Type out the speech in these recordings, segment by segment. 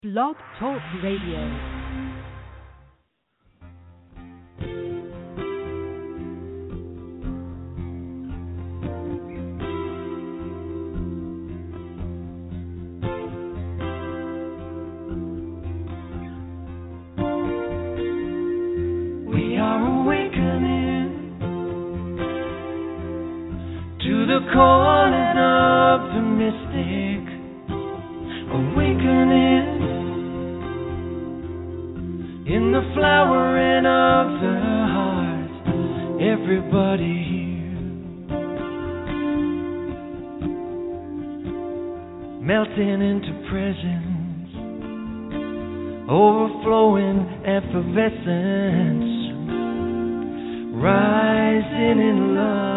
Blog Talk Radio. Calling of the mystic, awakening in the flowering of the heart. Everybody here, melting into presence, overflowing effervescence, rising in love.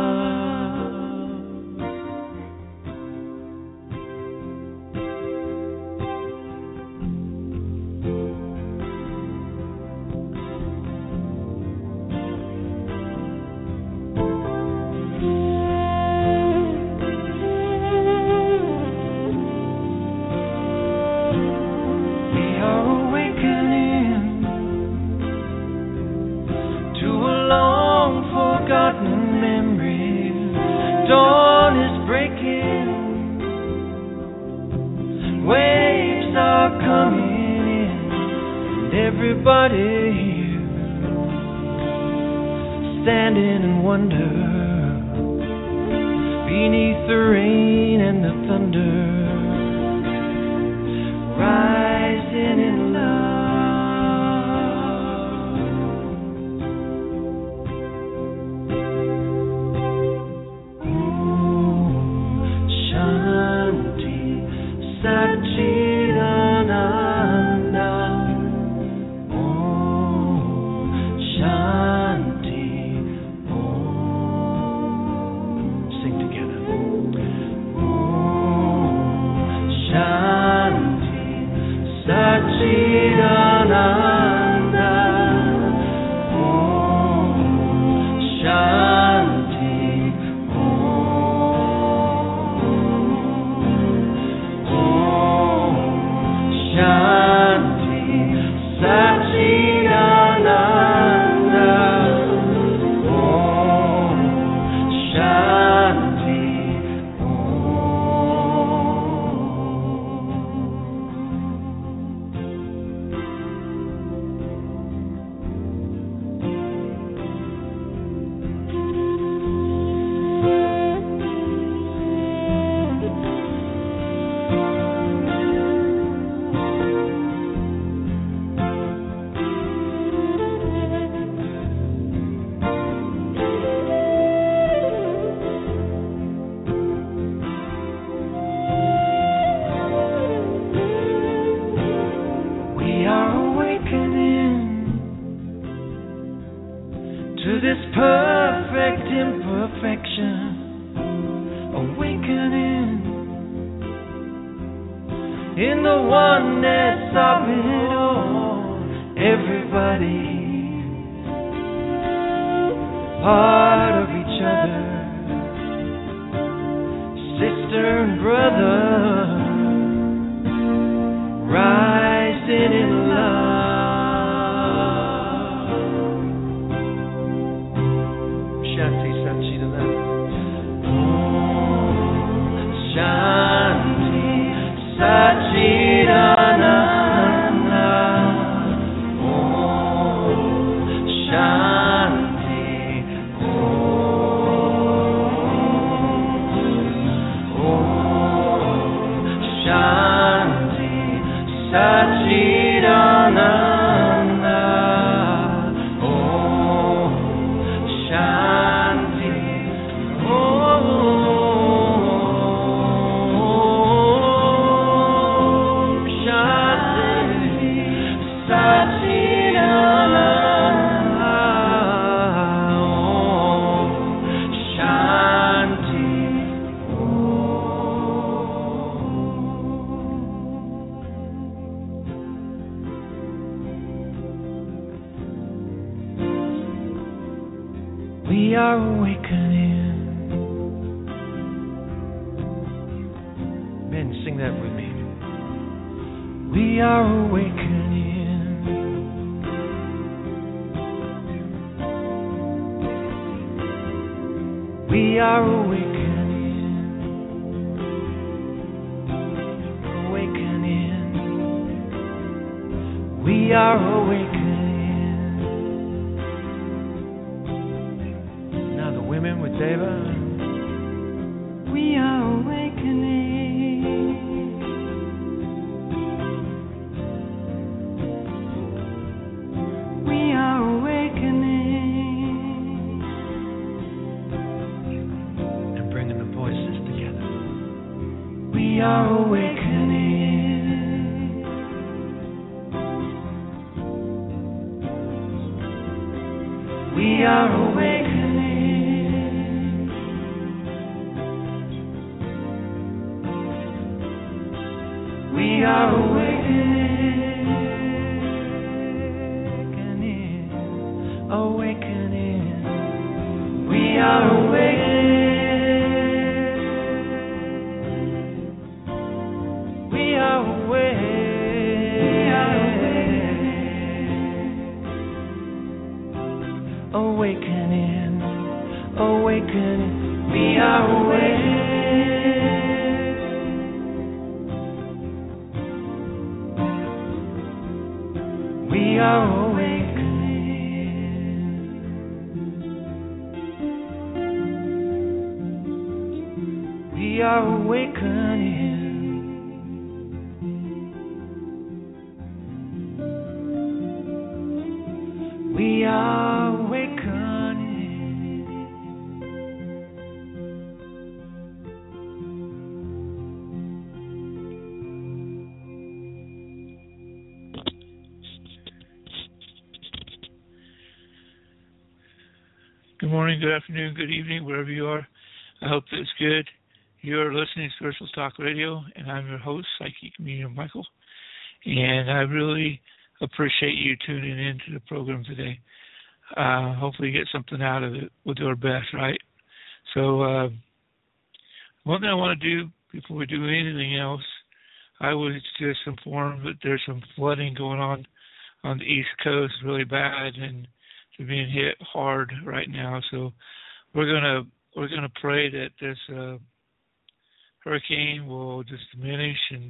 We are awakening. Men, sing that with me. We are awakening. We are awakening. Awakening. We are awakening. Now the women with David. We are awakening. We are awakening. And bringing the voices together. We are awakening. We are awakening. We are awakening. Awakening. We are awakening. We are awakening. Awakening. Awakening. We are awakening. We are awakening. We are awakening. We are awakening. Good morning, good afternoon, good evening, wherever you are. I hope that it's good. You are listening to Spiritual Talk Radio, and I'm your host, Psychic Medium Michael. And I really appreciate you tuning in to the program today. Hopefully you get something out of it. We'll do our best, right? So one thing I want to do before we do anything else, I was just informed that there's some flooding going on the East Coast, really bad, and they're being hit hard right now. So we're gonna pray that this hurricane will just diminish and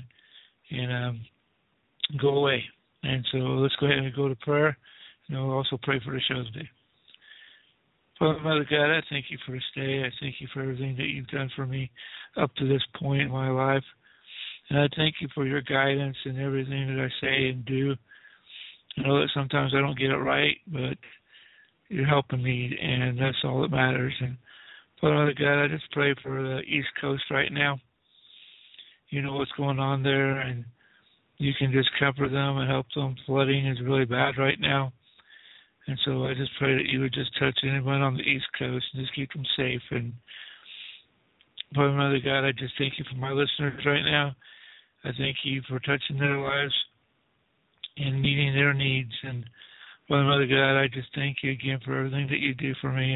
go away. And so let's go ahead and go to prayer, and we'll also pray for the show today. Father, Mother God, I thank you for this day. I thank you for everything that you've done for me up to this point in my life. And I thank you for your guidance in everything that I say and do. I know that sometimes I don't get it right, but you're helping me, and that's all that matters. And Father, Mother God, I just pray for the East Coast right now. You know what's going on there, and you can just comfort them and help them. Flooding is really bad right now. And so I just pray that you would just touch anyone on the East Coast and just keep them safe. And Father, Mother God, I just thank you for my listeners right now. I thank you for touching their lives and meeting their needs. And Father, Mother God, I just thank you again for everything that you do for me.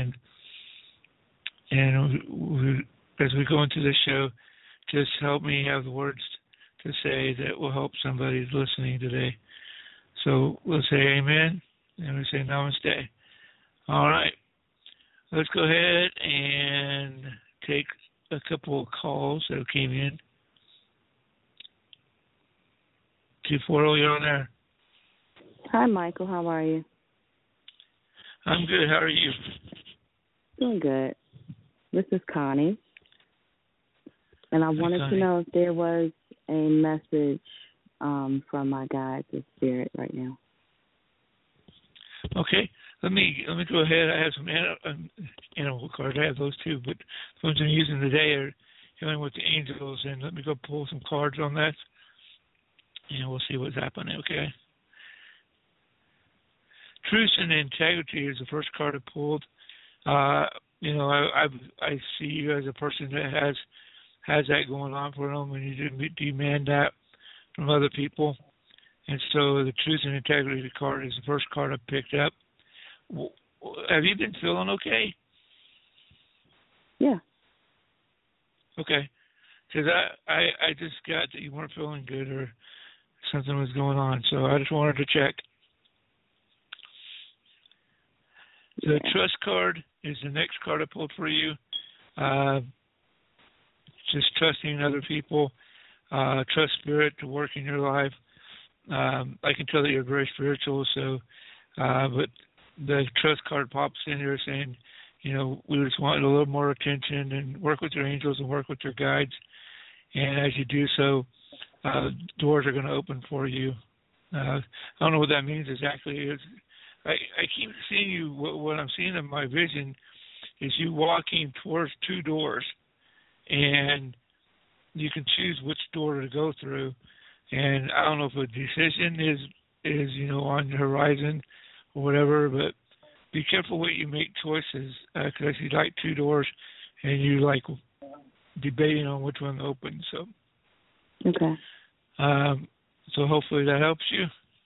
And as we go into this show, just help me have the words to say that will help somebody listening today. So we'll say amen, and we say namaste. All right. Let's go ahead and take a couple of calls that came in. 240, you're on there. Hi, Michael. How are you? I'm good. How are you? Doing good. This is Connie. And I wanted to know if there was a message from my guides of spirit right now. Okay. Let me go ahead. I have some animal cards. I have those too, but the ones I'm using today are healing with the angels. And let me go pull some cards on that, and we'll see what's happening. Okay. Truth and integrity is the first card I pulled. I see you as a person that has that going on for them, and you demand that from other people. And so the truth and integrity card is the first card I picked up. Have you been feeling okay? Yeah. Okay. Because I just got that you weren't feeling good or something was going on. So I just wanted to check. The trust card is the next card I pulled for you. Just trusting other people, trust spirit to work in your life. I can tell that you're very spiritual, so but the trust card pops in here saying, you know, we just want a little more attention and work with your angels and work with your guides. And as you do so, doors are going to open for you. I don't know what that means exactly. I keep seeing you, what I'm seeing in my vision is you walking towards two doors, and you can choose which door to go through. And I don't know if a decision is you know, on the horizon or whatever, but be careful what you make choices, because you like two doors and you like debating on which one to open. So, okay. So hopefully that helps you.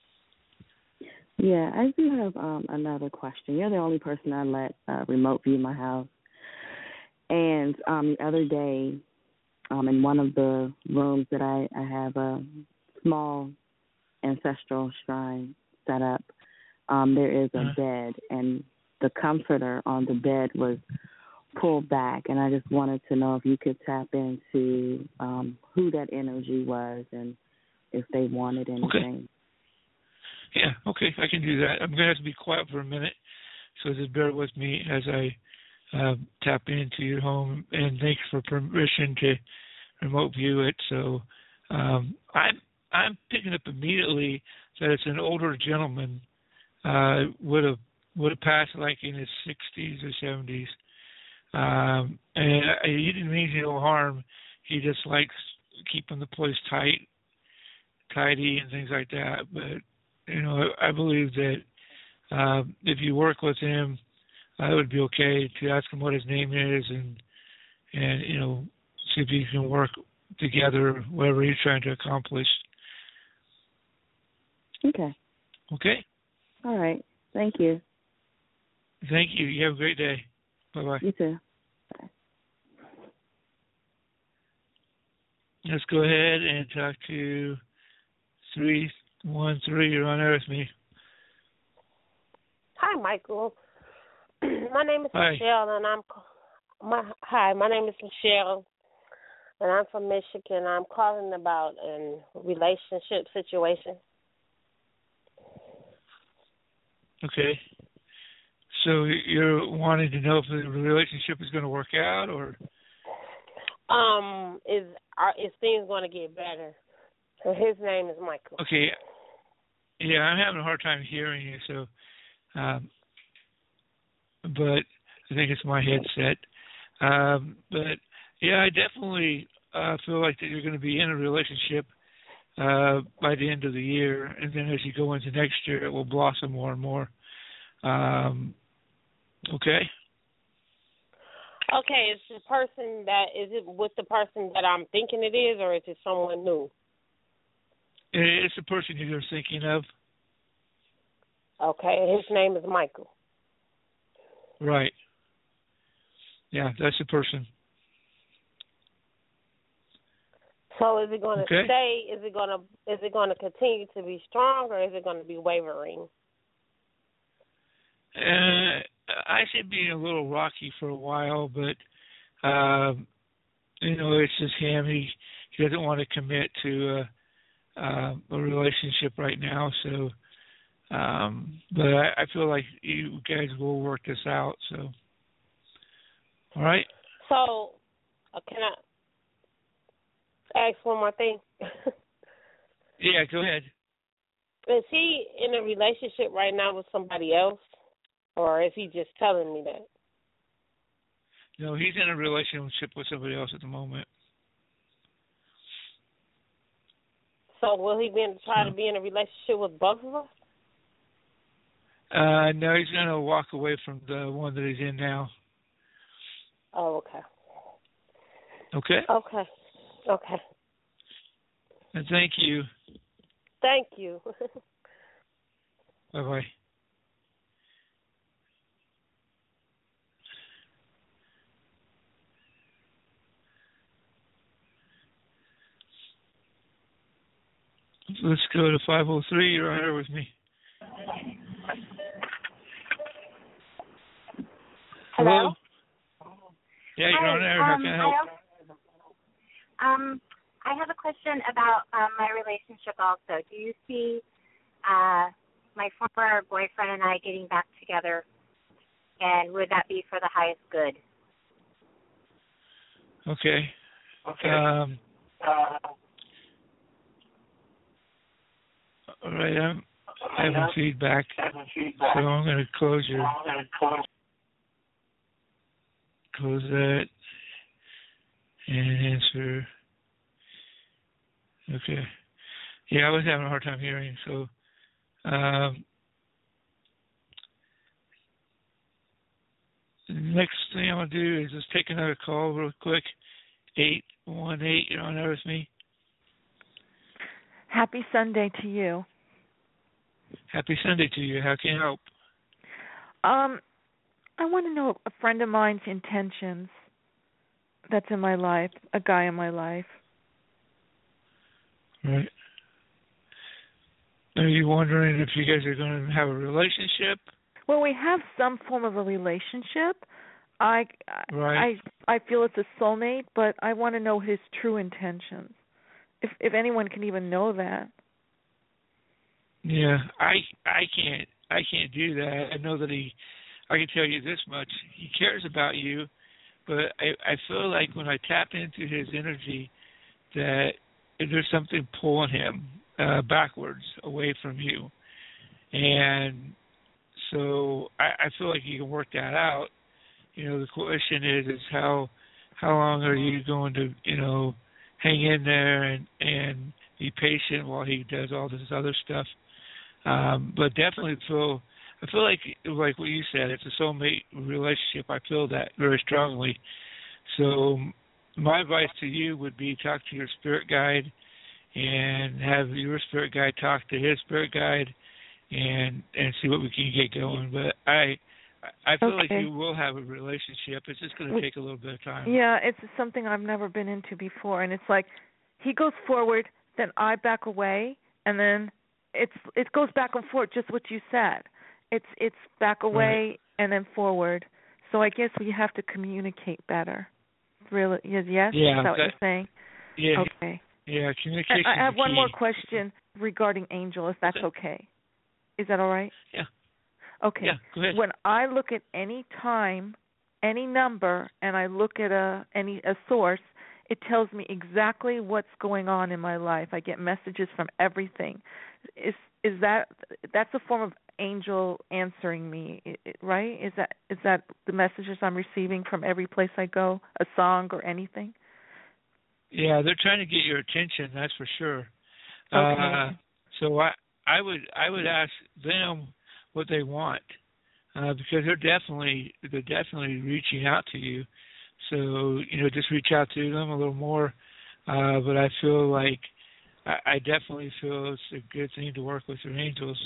Yeah, I do have another question. You're the only person I let remote view my house. And the other day, in one of the rooms that I have a small ancestral shrine set up, there is a bed, and the comforter on the bed was pulled back, and I just wanted to know if you could tap into who that energy was and if they wanted anything. Okay. Yeah, okay, I can do that. I'm going to have to be quiet for a minute, so just bear with me as I tap into your home, and thanks for permission to remote view it. So I'm picking up immediately that it's an older gentleman, would have passed like in his 60s or 70s. And he didn't mean no harm. He just likes keeping the place tidy and things like that. But, you know, I believe that if you work with him, it would be okay to ask him what his name is and you know, see if you can work together, whatever he's trying to accomplish. Okay. Okay? All right. Thank you. Thank you. You have a great day. Bye-bye. You too. Bye. Let's go ahead and talk to 313. You're on air with me. Hi, Michael. My name is Hi. Michelle, and my name is Michelle, and I'm from Michigan. I'm calling about a relationship situation. Okay. So you're wanting to know if the relationship is going to work out, or? Is things going to get better? So his name is Michael. Okay. Yeah, I'm having a hard time hearing you, so, but I think it's my headset. But yeah, I definitely feel like that you're going to be in a relationship by the end of the year, and then as you go into next year, it will blossom more and more. Okay. Okay, is it with the person that I'm thinking it is, or is it someone new? It's the person you're thinking of. Okay, his name is Michael. Right. Yeah, that's the person. So is it going to Okay. stay? Is it going to continue to be strong, or is it going to be wavering? I see it being a little rocky for a while, but you know, it's just him. He doesn't want to commit to a relationship right now. So, but I feel like you guys will work this out. So, all right. So, can I ask one more thing? Yeah, go ahead. Is he in a relationship right now with somebody else, or is he just telling me that? No, he's in a relationship with somebody else at the moment. So will he try to be in a relationship with both of us? No, he's going to walk away from the one that he's in now. Oh, okay. Okay? Okay. And thank you. Thank you. Bye-bye. let's go to 503. You're on air with me. Hello? Yeah, you're on air. How can I help? I have a question about my relationship also. Do you see my former boyfriend and I getting back together, and would that be for the highest good? Okay. All right, I'm having feedback, so I'm going to close that and answer. Okay. Yeah, I was having a hard time hearing, so the next thing I'm going to do is just take another call real quick. 818, you're on there with me. Happy Sunday to you. Happy Sunday to you. How can I help? I want to know a friend of mine's intentions that's in my life, a guy in my life. Right. Are you wondering if you guys are going to have a relationship? Well, we have some form of a relationship. I feel it's a soulmate, but I want to know his true intentions. If anyone can even know that. Yeah, I can't do that. I know that I can tell you this much. He cares about you, but I feel like when I tap into his energy that there's something pulling him backwards away from you. And so I feel like you can work that out. You know, the question is how long are you going to, hang in there and be patient while he does all this other stuff. But definitely I feel like what you said, it's a soulmate relationship. I feel that very strongly. So my advice to you would be talk to your spirit guide and have your spirit guide talk to his spirit guide and see what we can get going. But I feel like you will have a relationship. It's just going to take a little bit of time. Yeah, it's something I've never been into before, and it's like he goes forward, then I back away, and then it goes back and forth. Just what you said. It's back away and then forward. So I guess we have to communicate better. Really? Yes. Yeah, is that what you're saying? Yeah. Okay. Yeah, communication. I have one key. more question regarding Angel, if that's okay. Is that all right? Yeah. Okay. Yeah, go ahead. When I look at any time, any number, and I look at a source, it tells me exactly what's going on in my life. I get messages from everything. Is that's a form of Angel answering me, right? Is that the messages I'm receiving from every place I go, a song or anything? Yeah, they're trying to get your attention. That's for sure. Okay. So I would ask them what they want because they're definitely reaching out to you. So just reach out to them a little more. But I feel like I definitely feel it's a good thing to work with your angels.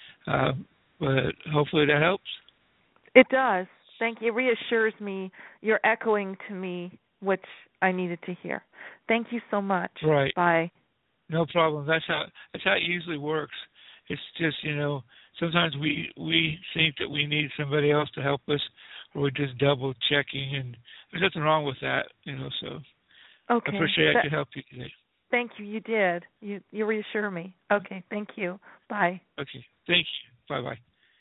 But hopefully that helps. It does. Thank you. It reassures me. You're echoing to me, which I needed to hear. Thank you so much. Right. Bye. No problem. That's how it usually works. It's just, sometimes we think that we need somebody else to help us, or we're just double checking, and there's nothing wrong with that, so okay. I appreciate I could help you today. Thank you. You did. You reassure me. Okay. Thank you. Bye. Okay. Thank you. Bye-bye.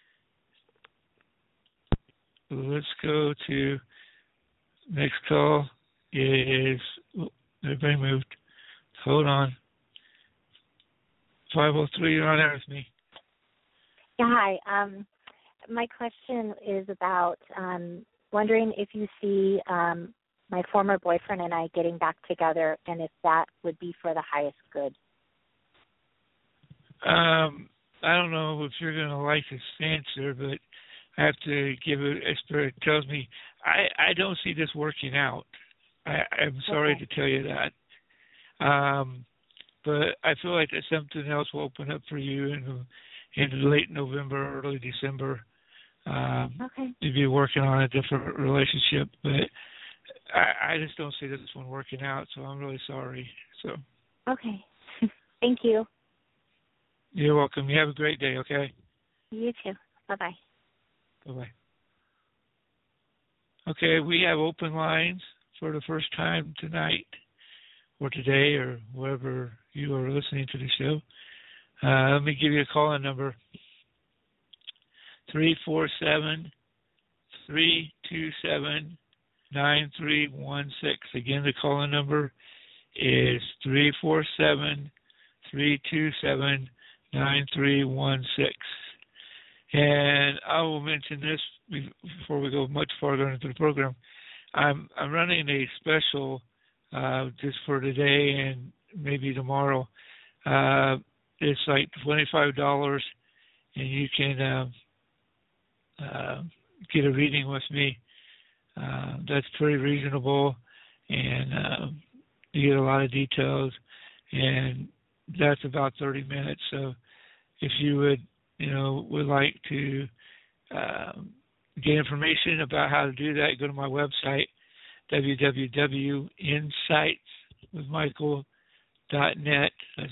Let's go to next call. Everybody moved. Hold on. 503, you're on air with me. Yeah, hi. My question is about wondering if you see my former boyfriend and I getting back together, and if that would be for the highest good. I don't know if you're going to like this answer, but I have to give it. A spirit tells me I don't see this working out. I'm sorry to tell you that. But I feel like that something else will open up for you in late November, early December. You'll be working on a different relationship, but I just don't see this one working out, so I'm really sorry. So. Okay. Thank you. You're welcome. You have a great day, okay? You too. Bye-bye. Bye-bye. Okay, we have open lines for the first time tonight or today or wherever you are listening to the show. Let me give you a call-in number, 347-327-9316. Again, the call-in number is 347-327-9316. And I will mention this before we go much farther into the program. I'm running a special just for today and maybe tomorrow. It's like $25, and you can get a reading with me. That's pretty reasonable, and you get a lot of details, and that's about 30 minutes. So if you would like to get information about how to do that, go to my website, www.insightswithmichael.net. That's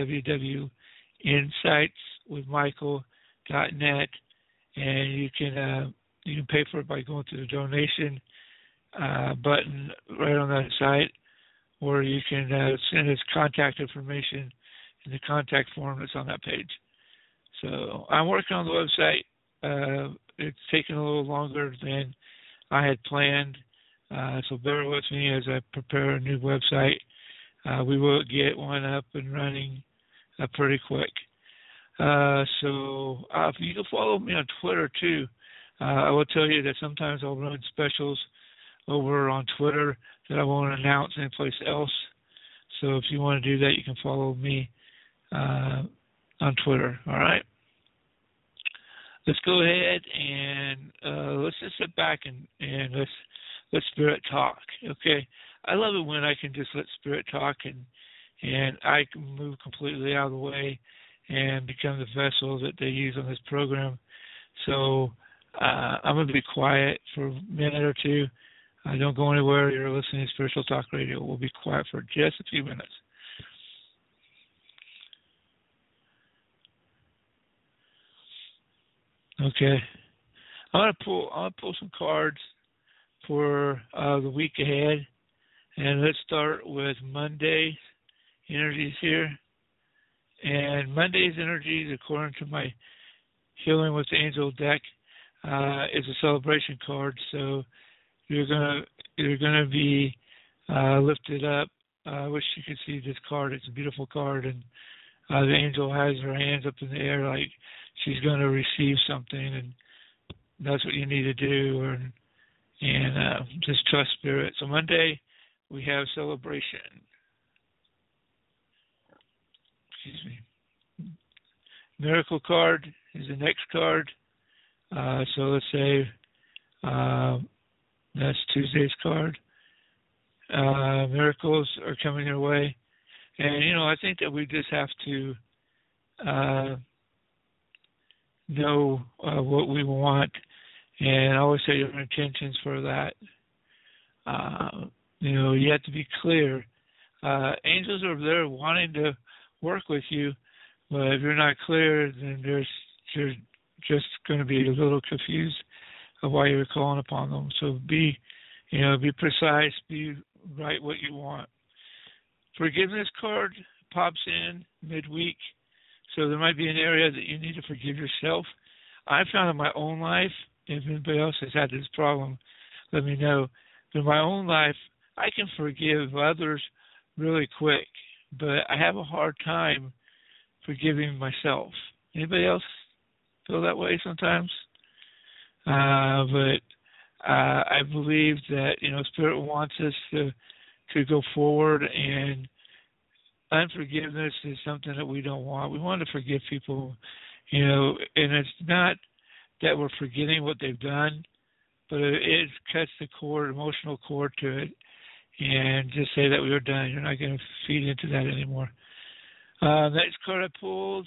www.insightswithmichael.net, and you can pay for it by going to the donation button right on that site, or you can send us contact information in the contact form that's on that page. So I'm working on the website. It's taken a little longer than I had planned, so bear with me as I prepare a new website. We will get one up and running pretty quick. So if you can follow me on Twitter too, I will tell you that sometimes I'll run specials over on Twitter that I won't announce anyplace else. So if you want to do that, you can follow me on Twitter. All right. Let's go ahead and let's just sit back and let Spirit talk. Okay. I love it when I can just let Spirit talk and I can move completely out of the way and become the vessel that they use on this program. So I'm going to be quiet for a minute or two. Don't go anywhere. You're listening to Spiritual Talk Radio. We'll be quiet for just a few minutes. Okay. I'm gonna pull some cards for the week ahead, and let's start with Monday's energies here. And Monday's energies, according to my Healing with the Angel deck, is a celebration card. So you're gonna be lifted up. I wish you could see this card. It's a beautiful card, and the angel has her hands up in the air like she's going to receive something, and that's what you need to do, and just trust Spirit. So Monday, we have celebration. Excuse me. Miracle card is the next card. So let's say that's Tuesday's card. Miracles are coming your way. And, I think that we just have to know what we want and always say your intentions for that. You have to be clear. Angels are there wanting to work with you, but if you're not clear, then you're just going to be a little confused of why you're calling upon them. So be precise, write what you want. Forgiveness card pops in midweek, so there might be an area that you need to forgive yourself. I found in my own life, if anybody else has had this problem, let me know. In my own life, I can forgive others really quick, but I have a hard time forgiving myself. Anybody else feel that way sometimes? But I believe that Spirit wants us to go forward, and unforgiveness is something that we don't want. We want to forgive people, and it's not that we're forgetting what they've done, but it cuts the emotional cord to it, and just say that we are done. You're not going to feed into that anymore. Next card I pulled,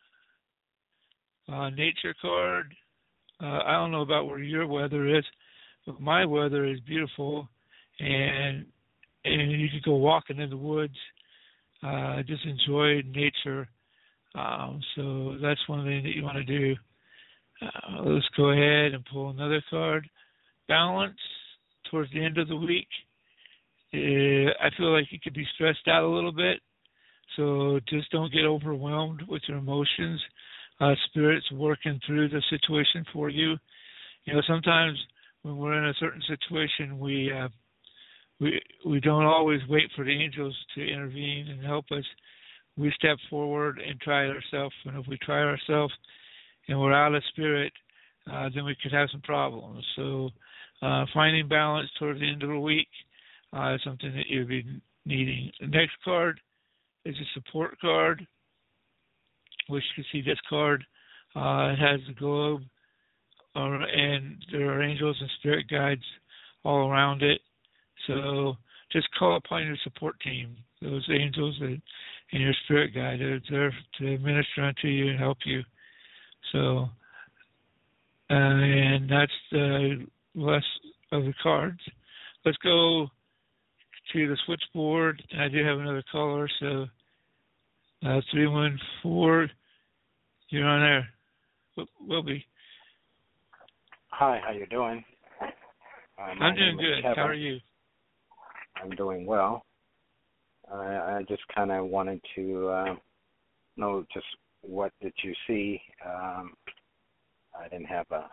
nature card. I don't know about where your weather is, but my weather is beautiful, and you can go walking in the woods, just enjoy nature. So that's one thing that you want to do. Let's go ahead and pull another card. Balance towards the end of the week. I feel like you could be stressed out a little bit, so just don't get overwhelmed with your emotions. Spirit's working through the situation for you. You know, sometimes when we're in a certain situation, we don't always wait for the angels to intervene and help us. We step forward and try it ourselves. And if we try it ourselves and we're out of spirit, then we could have some problems. So finding balance towards the end of the week is something that you'll be needing. The next card is a support card, which you can see this card. It has the globe, and there are angels and spirit guides all around it. So just call upon your support team, those angels and your spirit guide. They're there to minister unto you and help you. So, and that's the last of the cards. Let's go to the switchboard. I do have another caller, so 314, you're on there. Will be. Hi, how you doing? I'm doing good. How are you? I'm doing well. I just kind of wanted to know just what did you see. I didn't have a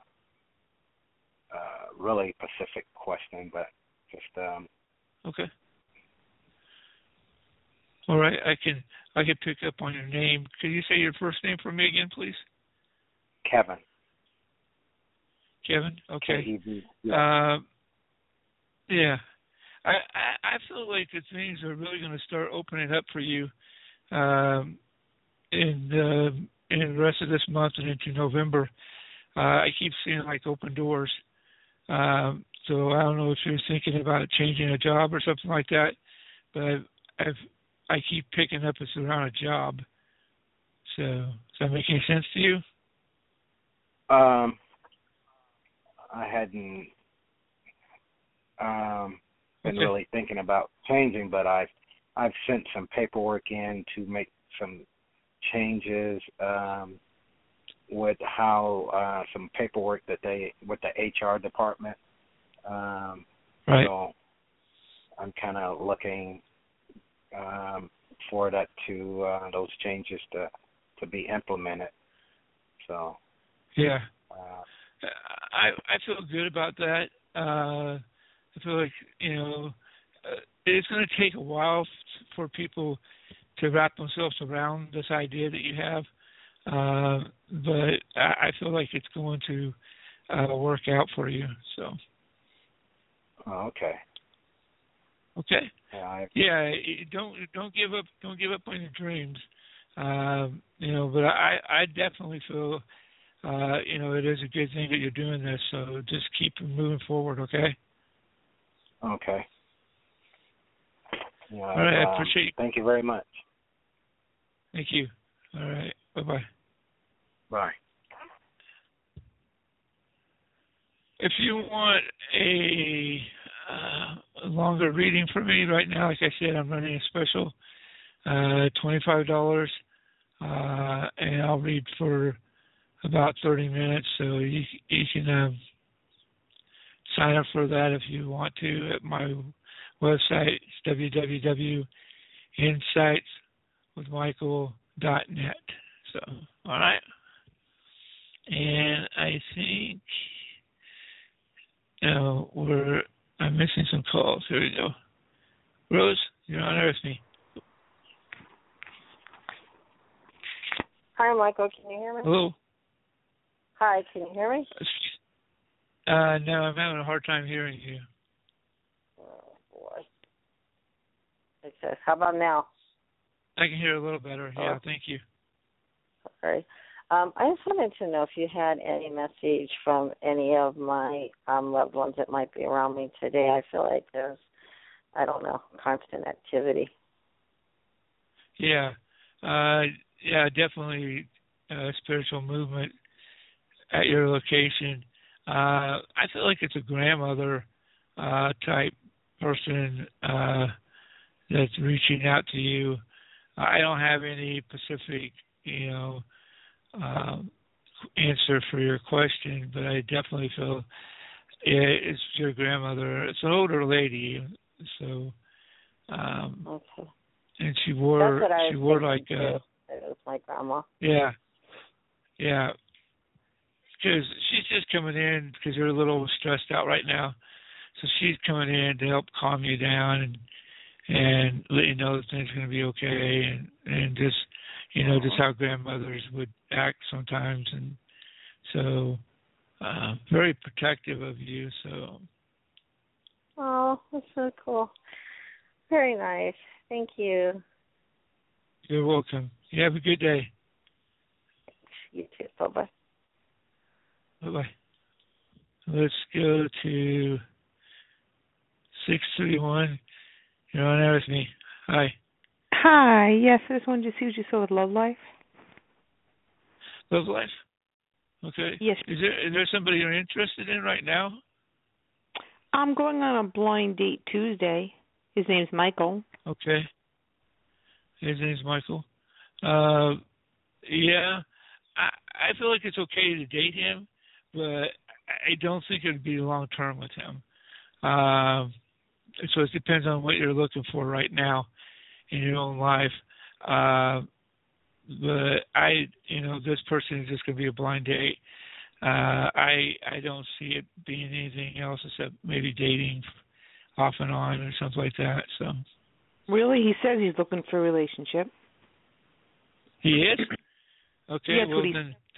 really specific question, but just okay. All right, I can pick up on your name. Could you say your first name for me again, please? Kevin. Kevin? Okay. K-E-V. Yeah. Yeah. I feel like that things are really going to start opening up for you in the rest of this month and into November. I keep seeing like open doors. So I don't know if you're thinking about changing a job or something like that, but I keep picking up it's around a job. So does that make any sense to you? I hadn't been really thinking about changing, but I've sent some paperwork in to make some changes with how some paperwork that with the HR department. Right. So I'm kind of looking for that those changes to be implemented. So yeah. I feel good about that. I feel like, it's going to take a while for people to wrap themselves around this idea that you have, but I feel like it's going to work out for you. So. Oh, okay. Okay. Yeah. Don't give up. Don't give up on your dreams. But I definitely feel. It is a good thing that you're doing this, so just keep moving forward, okay? Okay. Yeah, all right, I appreciate you. Thank you very much. Thank you. All right, bye-bye. Bye. If you want a longer reading from me right now, like I said, I'm running a special, $25, and I'll read for about 30 minutes, so you can sign up for that if you want to at my website. It's www.insightswithmichael.net. So, all right. And I think I'm missing some calls. Here we go. Rose, you're on air with me. Hi, Michael. Can you hear me? Hello. Hi, can you hear me? No, I'm having a hard time hearing you. Oh, boy. Okay, how about now? I can hear a little better. Yeah, thank you. All right. I just wanted to know if you had any message from any of my loved ones that might be around me today. I feel like there's, constant activity. Yeah. Definitely spiritual movement at your location. I feel like it's a grandmother type person that's reaching out to you. I don't have any specific answer for your question, but I definitely feel it's your grandmother. It's an older lady, so okay. And she wore like it was my grandma. Yeah. Because she's just coming in because you're a little stressed out right now, so she's coming in to help calm you down and let you know that things are going to be okay, and just just how grandmothers would act sometimes, and so very protective of you. So. Oh, that's so cool. Very nice. Thank you. You're welcome. You have a good day. You too. Bye-bye. Bye-bye. Let's go to 631. You're on air with me. Hi. Hi. Yes, I just wanted to see what you saw with Love Life. Love Life? Okay. Yes. Is there somebody you're interested in right now? I'm going on a blind date Tuesday. His name's Michael. Okay. His name's Michael. Yeah. I feel like it's okay to date him, but I don't think it'd be long term with him. So it depends on what you're looking for right now in your own life. But this person is just going to be a blind date. I don't see it being anything else except maybe dating off and on or something like that. So. Really? He says he's looking for a relationship. He is? Okay, yes, well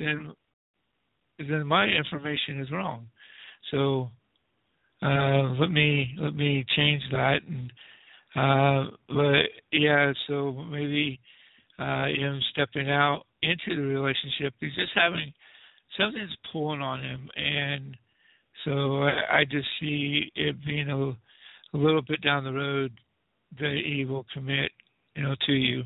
then my information is wrong. So let me change that, and but yeah, so maybe him stepping out into the relationship, he's just having something's pulling on him, and so I just see it being a little bit down the road that he will commit, to you.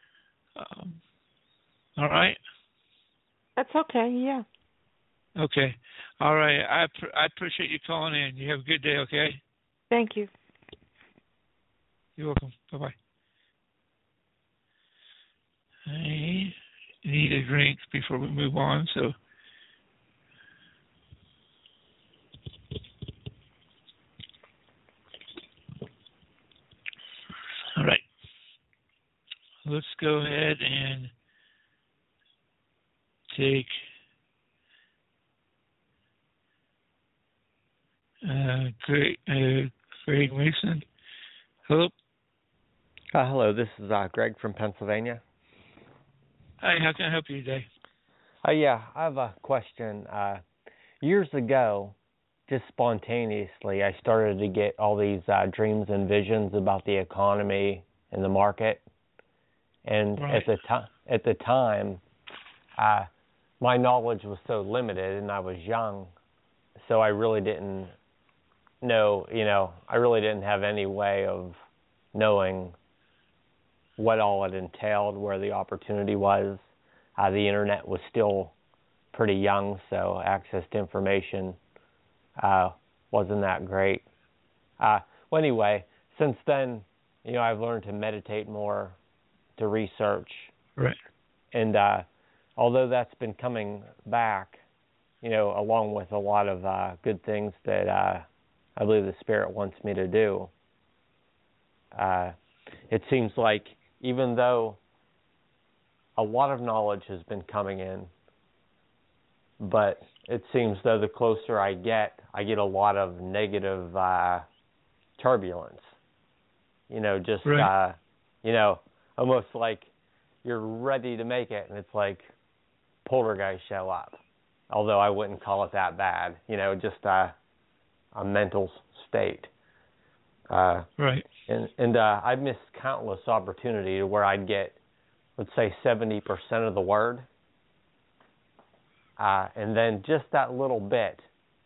All right. That's okay. Yeah. Okay. All right. I appreciate you calling in. You have a good day. Okay. Thank you. You're welcome. Bye-bye. I need a drink before we move on, so. All right. Let's go ahead and take Greg Mason. Hello. Hello, this is Greg from Pennsylvania. Hi, how can I help you today? Yeah, I have a question. Years ago, just spontaneously, I started to get all these dreams and visions about the economy and the market. And right. at the time, my knowledge was so limited, and I was young, so I really didn't know. I really didn't have any way of knowing what all it entailed, where the opportunity was. The internet was still pretty young, so access to information wasn't that great. Well, anyway, since then, I've learned to meditate more, to research. Right. And although that's been coming back, along with a lot of good things that I believe the Spirit wants me to do, it seems like even though a lot of knowledge has been coming in, but it seems though the closer I get a lot of negative turbulence. Just right. Almost like you're ready to make it, and it's like poltergeist show up. Although I wouldn't call it that bad, just a mental state. Right. And I've missed countless opportunity to where I'd get, let's say, 70% of the word, and then just that little bit,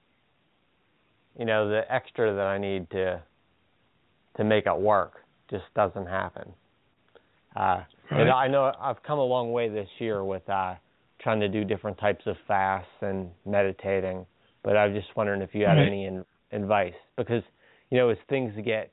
the extra that I need to make it work just doesn't happen. Right. And I know I've come a long way this year with trying to do different types of fasts and meditating, but I was just wondering if you had right. any advice, because as things get,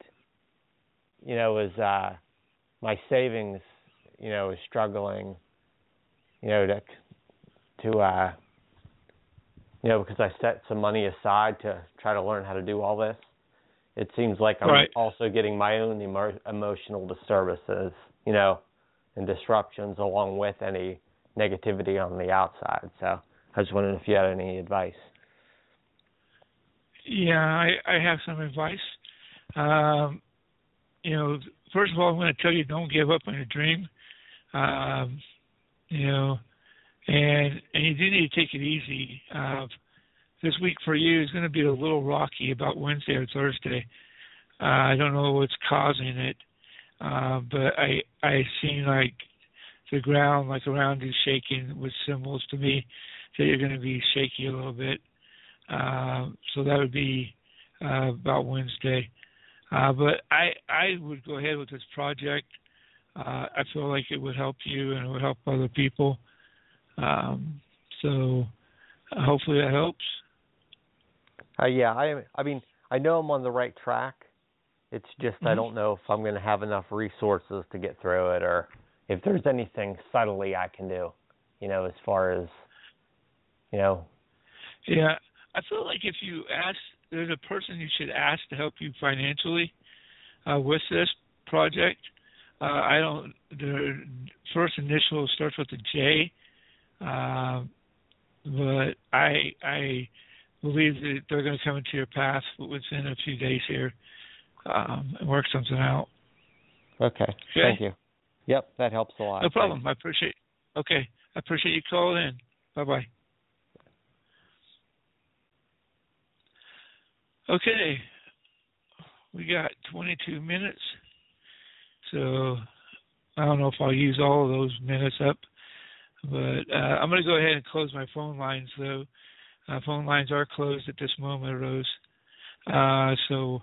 as my savings, is struggling, because I set some money aside to try to learn how to do all this. It seems like I'm also getting my own emotional disturbances, and disruptions along with any negativity on the outside. So I was wondering if you had any advice. Yeah, I have some advice. First of all, I'm going to tell you, don't give up on your dream. And you do need to take it easy. This week for you is going to be a little rocky about Wednesday or Thursday. I don't know what's causing it, but I seem like the ground, like around you, shaking with symbols to me that you're going to be shaky a little bit. So that would be about Wednesday. But I would go ahead with this project. I feel like it would help you and it would help other people. So hopefully that helps. Yeah, I mean, I know I'm on the right track. It's just I don't know if I'm going to have enough resources to get through it, or if there's anything subtly I can do, as far as, Yeah, I feel like if you ask, there's a person you should ask to help you financially with this project. The first initial starts with a J, but I believe that they're going to come into your path within a few days here and work something out. Okay. Thank you. Yep, that helps a lot. No problem. I appreciate you calling in. Bye-bye. Okay. We got 22 minutes. So I don't know if I'll use all of those minutes up, but I'm going to go ahead and close my phone lines, though. Phone lines are closed at this moment, Rose. I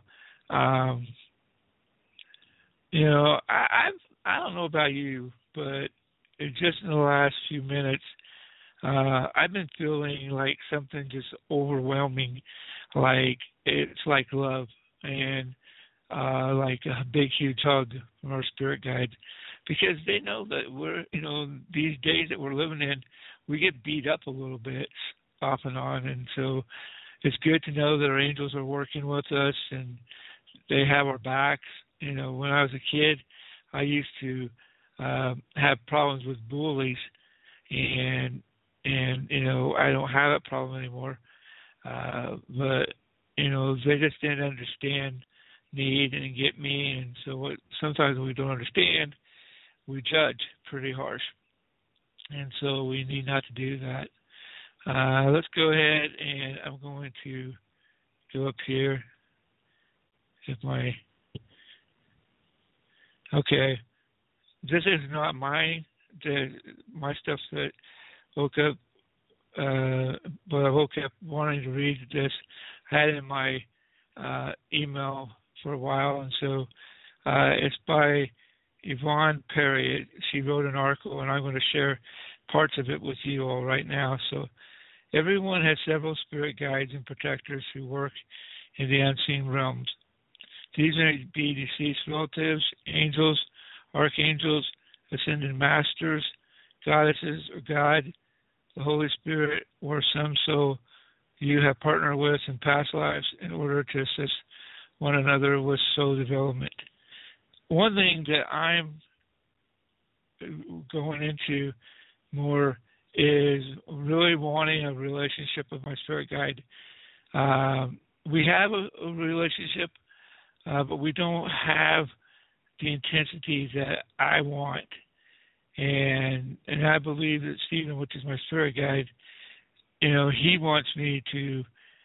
don't know about you, but just in the last few minutes, I've been feeling like something just overwhelming, like it's like love and like a big, huge hug from our spirit guides, because they know that we're, these days that we're living in, we get beat up a little bit off and on, and so it's good to know that our angels are working with us and they have our backs. When I was a kid, I used to have problems with bullies, and I don't have that problem anymore. But they just didn't understand need and get me, and so sometimes when we don't understand, we judge pretty harsh, and so we need not to do that. Let's go ahead, and I'm going to go up here. Okay, this is not my stuff that woke up, but I woke up wanting to read this. I had it in my email for a while, and so it's by Yvonne Perry. She wrote an article, and I'm going to share parts of it with you all right now. So everyone has several spirit guides and protectors who work in the unseen realms. These may be deceased relatives, angels, archangels, ascended masters, goddesses, or God, the Holy Spirit, or some soul you have partnered with in past lives in order to assist one another with soul development. One thing that I'm going into more is really wanting a relationship with my spirit guide. We have a relationship, but we don't have the intensity that I want. And I believe that Stephen, which is my spirit guide, he wants me to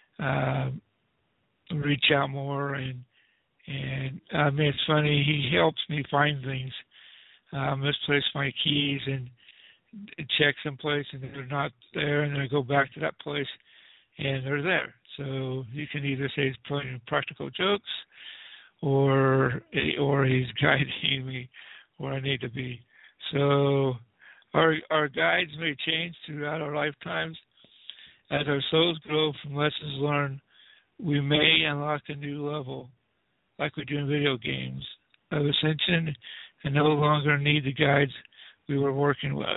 reach out more, and I mean, it's funny, he helps me find things. Misplace my keys and check someplace and they're not there, and then I go back to that place and they're there. So you can either say he's playing practical jokes, or he's guiding me where I need to be. So our guides may change throughout our lifetimes. As our souls grow from lessons learned, we may unlock a new level, like we do in video games, of ascension, and no longer need the guides we were working with.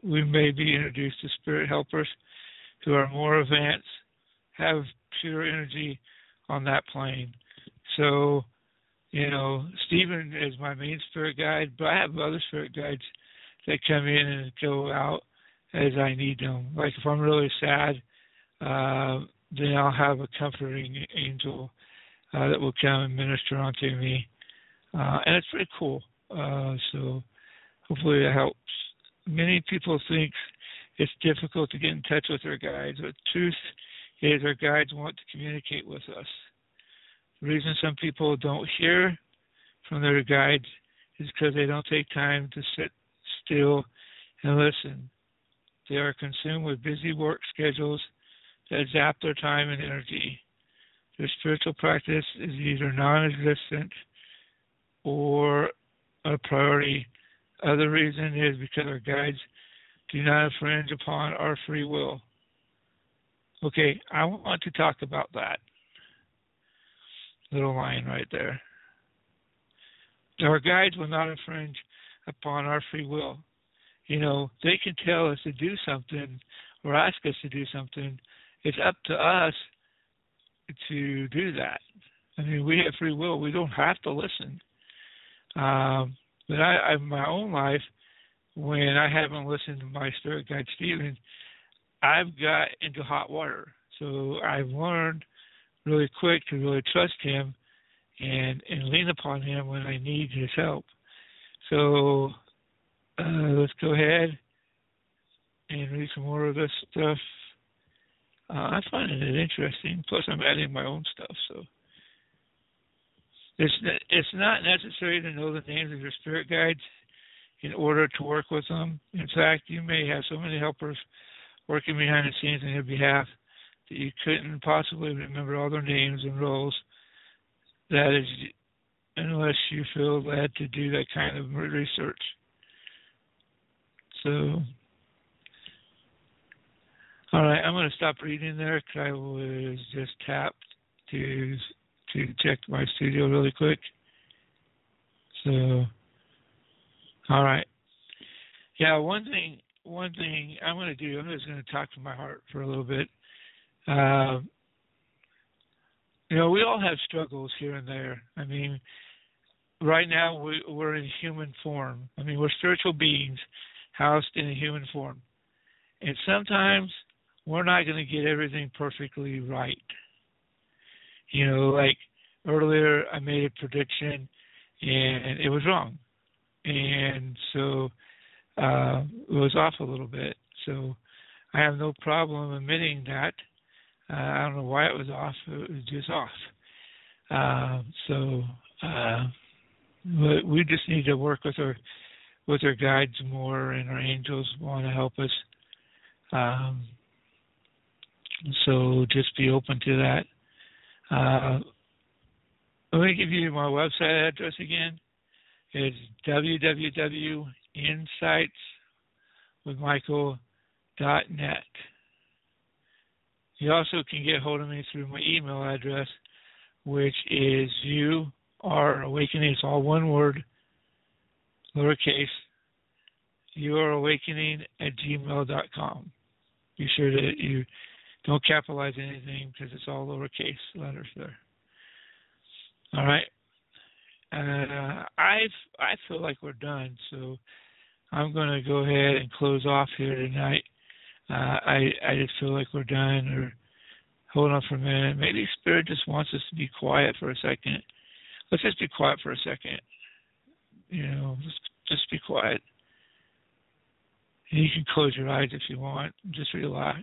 we may be introduced to spirit helpers who are more advanced, have pure energy on that plane. So, Stephen is my main spirit guide, but I have other spirit guides that come in and go out as I need them. Like if I'm really sad, then I'll have a comforting angel that will come and minister onto me. And it's pretty cool. So hopefully that helps. Many people think it's difficult to get in touch with their guides, but the truth is our guides want to communicate with us. The reason some people don't hear from their guides is because they don't take time to sit still and listen. They are consumed with busy work schedules that zap their time and energy. Their spiritual practice is either non-existent or a priority. Other reason is because our guides do not infringe upon our free will. Okay, I want to talk about that little line right there. Our guides will not infringe upon our free will. They can tell us to do something or ask us to do something. It's up to us to do that. I mean, we have free will. We don't have to listen. But I in my own life, when I haven't listened to my spirit guide, Stephen, I've got into hot water. So I've learned really quick to really trust him and lean upon him when I need his help. So let's go ahead and read some more of this stuff. I find it interesting. Plus, I'm adding my own stuff. So it's not necessary to know the names of your spirit guides in order to work with them. In fact, you may have so many helpers working behind the scenes on your behalf that you couldn't possibly remember all their names and roles. That is, unless you feel led to do that kind of research. So, all right, I'm going to stop reading there because I was just tapped to check my studio really quick. So, all right. Yeah, one thing I'm going to do, I'm just going to talk to my heart for a little bit. We all have struggles here and there. I mean, right now we're in human form. I mean, we're spiritual beings housed in a human form. And sometimes we're not going to get everything perfectly right. Like earlier I made a prediction and it was wrong. And so it was off a little bit. So I have no problem admitting that. I don't know why it was off. It was just off. But we just need to work with our guides more, and our angels want to help us. So just be open to that. Let me give you my website address again. It's www.insightswithmichael.net. You also can get hold of me through my email address, which is YouAreAwakening. It's all one word, lowercase, YouAreAwakening@gmail.com. Be sure that you don't capitalize anything because it's all lowercase letters there. All right. I feel like we're done, so I'm going to go ahead and close off here tonight. I just feel like we're done, or hold on for a minute. Maybe Spirit just wants us to be quiet for a second. Let's just be quiet for a second. Just be quiet. And you can close your eyes if you want. Just relax.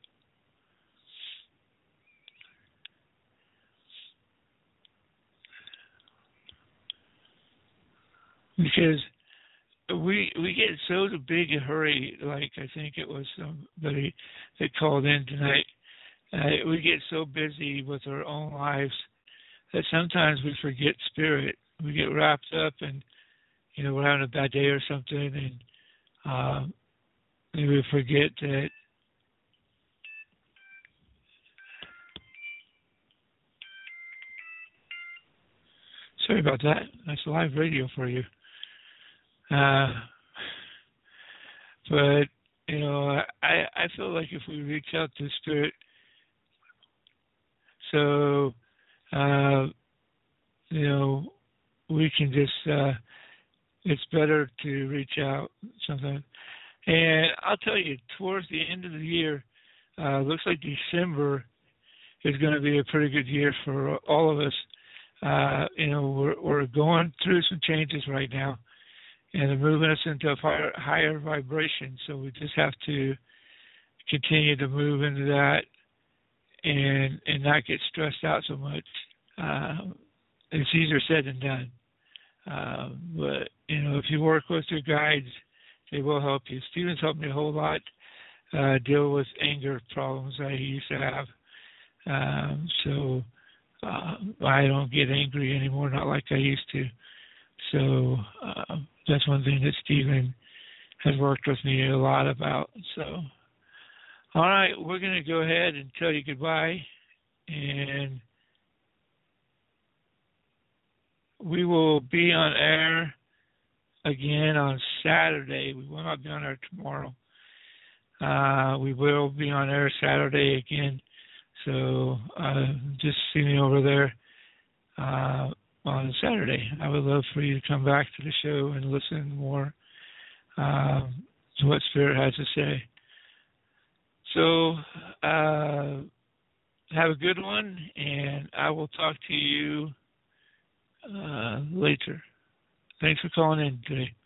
Because we get so big a hurry, like I think it was somebody that called in tonight. We get so busy with our own lives that sometimes we forget Spirit. We get wrapped up and, we're having a bad day or something, and we forget that sorry about that. That's live radio for you. But I feel like if we reach out to Spirit, so we can just it's better to reach out sometimes. And I'll tell you, towards the end of the year, looks like December is going to be a pretty good year for all of us. We're going through some changes right now, and they're moving us into a higher vibration. So we just have to continue to move into that and not get stressed out so much. It's easier said than done. But if you work with your guides, they will help you. Stephen's helped me a whole lot deal with anger problems I used to have. So I don't get angry anymore, not like I used to. So that's one thing that Stephen has worked with me a lot about. So, all right, we're going to go ahead and tell you goodbye. And we will be on air again on Saturday. We will not be on air tomorrow. We will be on air Saturday again. So just see me over there on Saturday. I would love for you to come back to the show and listen more to what Spirit has to say. So have a good one, and I will talk to you later. Thanks for calling in today.